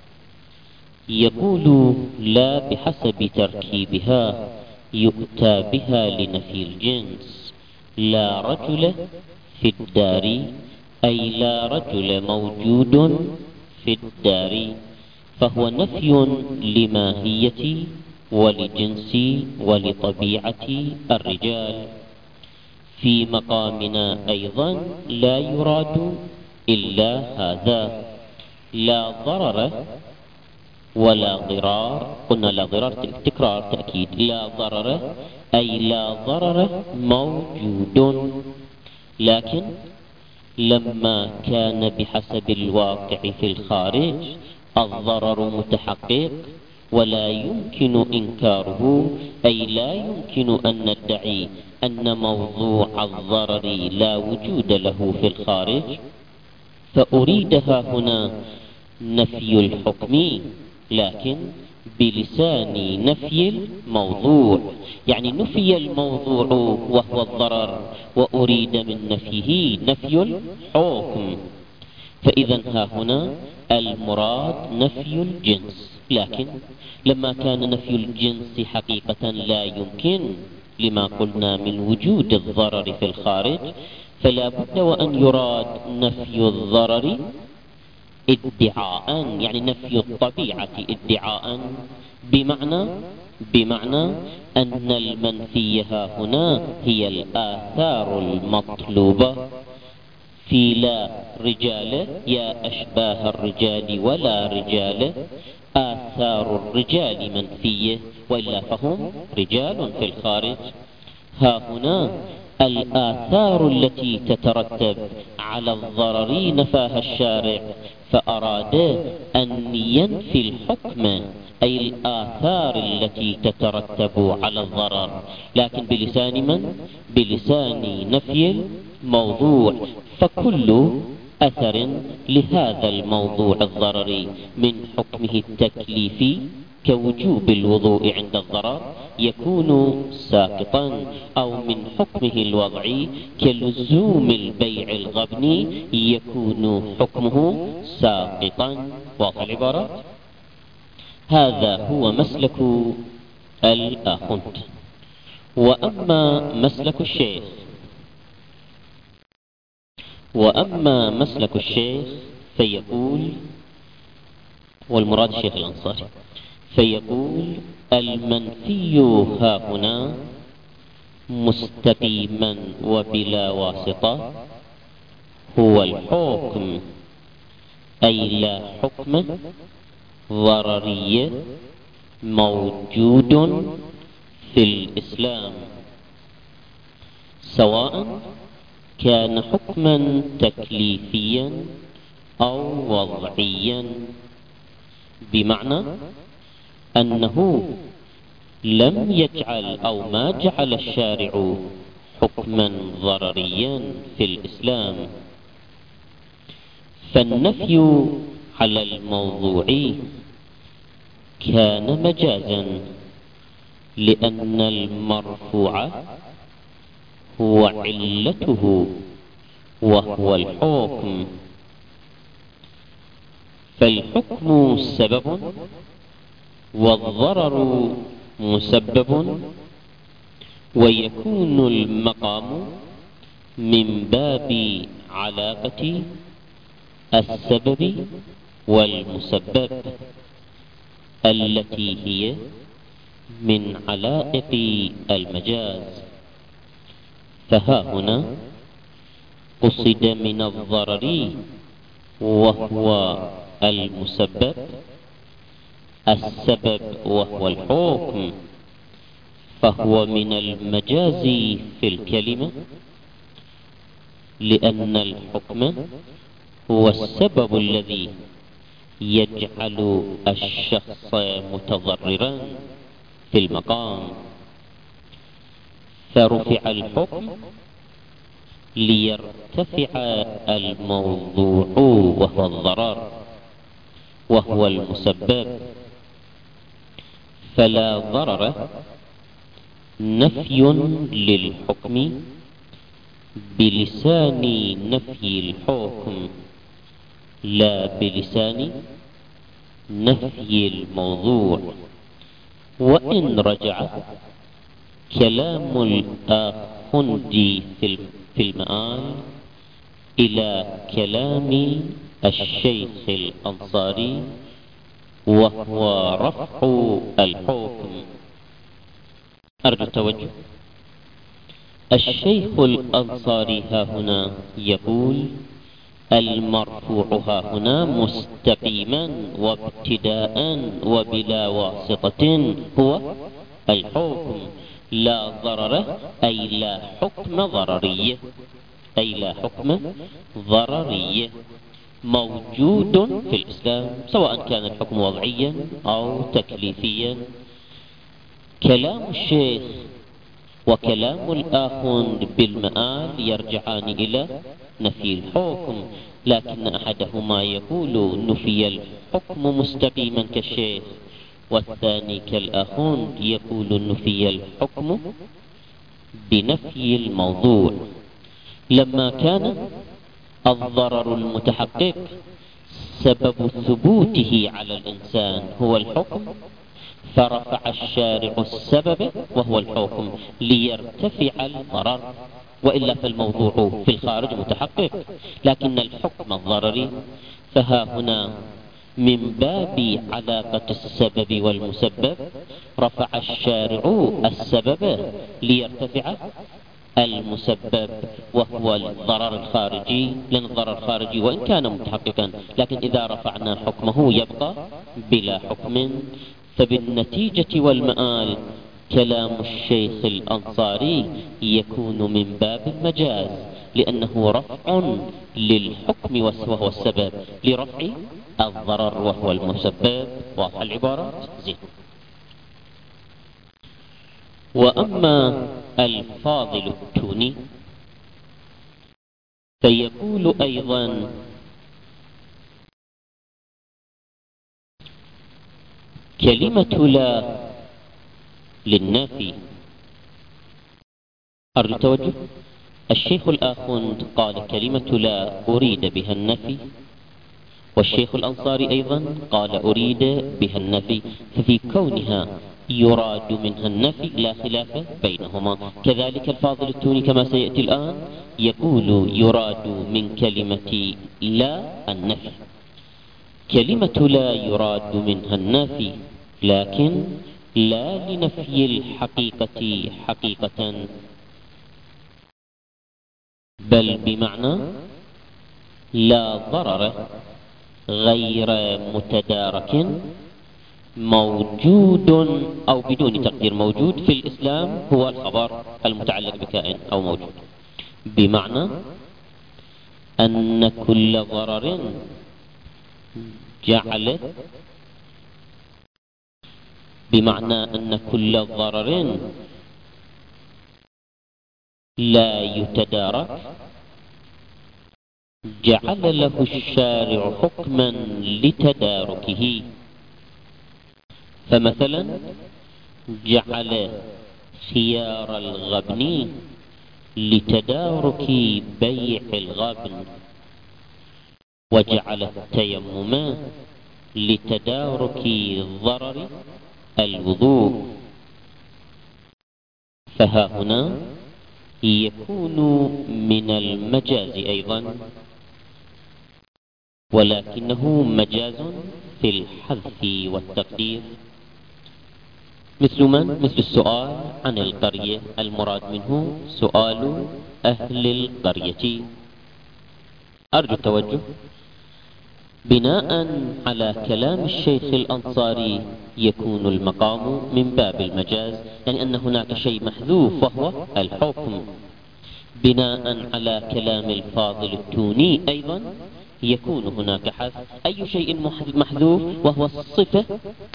يقول لا بحسب تركيبها يؤتى بها لنفي الجنس. لا رجل في الدار أي لا رجل موجود في الدار، فهو نفي لماهية ولجنس ولطبيعة الرجال. في مقامنا أيضا لا يراد إلا هذا: لا ضرر ولا ضرار. قلنا لا ضرار تكرار تأكيد، لا ضرر أي لا ضرر موجود، لكن لما كان بحسب الواقع في الخارج الضرر متحقق ولا يمكن إنكاره، أي لا يمكن أن ندعي أن موضوع الضرر لا وجود له في الخارج، فأريدها هنا نفي الحكم لكن بلسان نفي الموضوع، يعني نفي الموضوع وهو الضرر وأريد من نفيه نفي الحكم، فإذا ها هنا المراد نفي الجنس. لكن لما كان نفي الجنس حقيقة لا يمكن لما قلنا من وجود الضرر في الخارج، فلا بد وأن يراد نفي الضرر ادعاء، يعني نفي الطبيعة ادعاء، بمعنى بمعنى أن المنفي ها هنا هي الآثار المطلوبة في لا رجال يا أشباه الرجال ولا رجال، آثار الرجال منفية وإلا فهم رجال في الخارج. ها هنا الآثار التي تترتب على الضرر نفاها الشارع، فأراد أن ينفي الحكم أي الآثار التي تترتب على الضرر، لكن بلسان من؟ بلسان نفي الموضوع. فكل أثر لهذا الموضوع الضرري من حكمه التكليفي كوجوب الوضوء عند الضرر يكون ساقطا، أو من حكمه الوضعي كلزوم البيع الغبني يكون حكمه ساقطا. واضح العبارة؟ هذا هو مسلك الآخوند. وأما مسلك الشيخ وأما مسلك الشيخ فيقول، والمراد الشيخ الأنصاري، فيقول المنفي ها هنا مستقيما وبلا واسطة هو الحكم، أي لا حكم ضرري موجود في الإسلام، سواء كان حكما تكليفيا أو وضعيا، بمعنى أنه لم يجعل أو ما جعل الشارع حكما ضرريا في الإسلام. فالنفي على الموضوع كان مجازا، لأن المرفوع هو علته وهو الحكم، فالحكم سبب والضرر مسبب، ويكون المقام من باب علاقة السبب والمسبب التي هي من علائق المجاز. فها هنا قصد من الضرر وهو المسبب السبب وهو الحكم، فهو من المجاز في الكلمة، لأن الحكم هو السبب الذي يجعل الشخص متضررا في المقام، فرفع الحكم ليرتفع الموضوع وهو الضرر وهو المسبب. فلا ضرر نفي للحكم بلسان نفي الحكم، لا بلسان نفي الموضوع. وإن رجع كلام الآخوندي في المآل إلى كلام الشيخ الأنصاري وهو رفع الحكم، أرجو التوجه. الشيخ الأنصاري ها هنا يقول المرفوع ها هنا مستقيما وابتداء وبلا واسطة هو الحكم، لا ضرر أي لا حكم ضررية، أي لا حكم ضررية موجود في الإسلام، سواء كان الحكم وضعيا أو تكليفيا. كلام الشيخ وكلام الآخوند بالمآل يرجعان إلى نفي الحكم، لكن أحدهما يقول نفي الحكم مستقيما كالشيخ، والثاني كالآخون يقول نفي الحكم بنفي الموضوع. لما كان الضرر المتحقق سبب ثبوته على الإنسان هو الحكم، فرفع الشارع السبب وهو الحكم ليرتفع الضرر، وإلا فالموضوع في الخارج متحقق، لكن الحكم الضرري فها هنا من باب علاقة السبب والمسبب رفع الشارع السبب ليرتفع المسبب وهو الضرر الخارجي، لأن الضرر الخارجي وإن كان متحققا لكن إذا رفعنا حكمه يبقى بلا حكم. فبالنتيجة والمآل كلام الشيخ الأنصاري يكون من باب المجاز، لأنه رفع للحكم وهو السبب لرفع الضرر وهو المسبب. واضح العبارات؟ زين. وأما الفاضل التوني فيقول أيضا كلمة لا للنافي. أرجو التوجه. الشيخ الآخوند قال كلمة لا أريد بها النفي، والشيخ الأنصاري أيضا قال أريد بها النفي، ففي كونها يراد منها النفي لا خلاف بينهما. كذلك الفاضل التوني كما سيأتي الآن يقول يراد من كلمة لا النفي. كلمة لا يراد منها النفي، لكن لا لنفي الحقيقة حقيقة، بل بمعنى لا ضرر غير متدارك موجود أو بدون تقدير موجود في الإسلام هو الخبر المتعلق بكائن أو موجود، بمعنى أن كل ضرر جعل بمعنى أن كل ضرر لا يتدارك جعل له الشارع حكما لتداركه. فمثلا جعل خيار الغبن لتدارك بيع الغبن، وجعل التيمم لتدارك ضرر الوضوء. فها هنا يكون من المجاز أيضا، ولكنه مجاز في الحذف والتقدير. مثل من؟ مثل السؤال عن القرية، المراد منه سؤال أهل القرية. أرجو التوجه. بناء على كلام الشيخ الأنصاري يكون المقام من باب المجاز، يعني أن هناك شيء محذوف وهو الحكم. بناء على كلام الفاضل التوني أيضا يكون هناك حذف. أي شيء محذوف؟ وهو الصفة